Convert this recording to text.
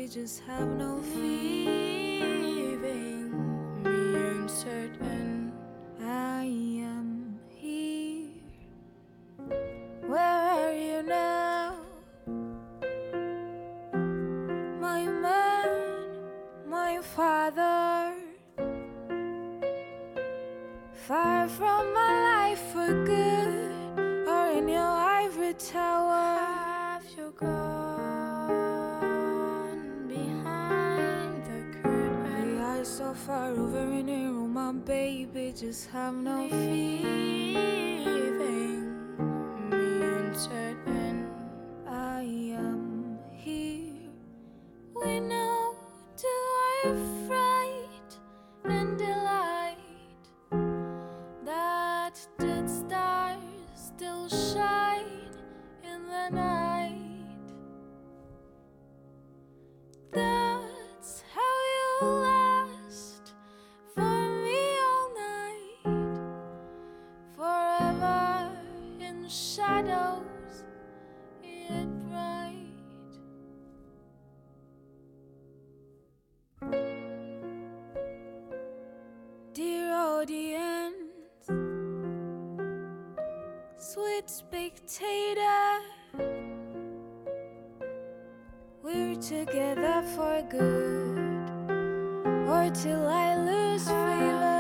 just have no feeling. Me uncertain, I am here. Where are you now? My man, my father, far from my life for good, or in your ivory tower. Have you gone behind the curtain? The eyes so far over in your room, my baby, just have no feeling. Me uncertain, I am here. We know to our fright and delight that the stars still shine in the night. That's how you last for me all night, forever in shadows yet bright. Dear audience, sweet spectator, we're together for good, or till I lose favor.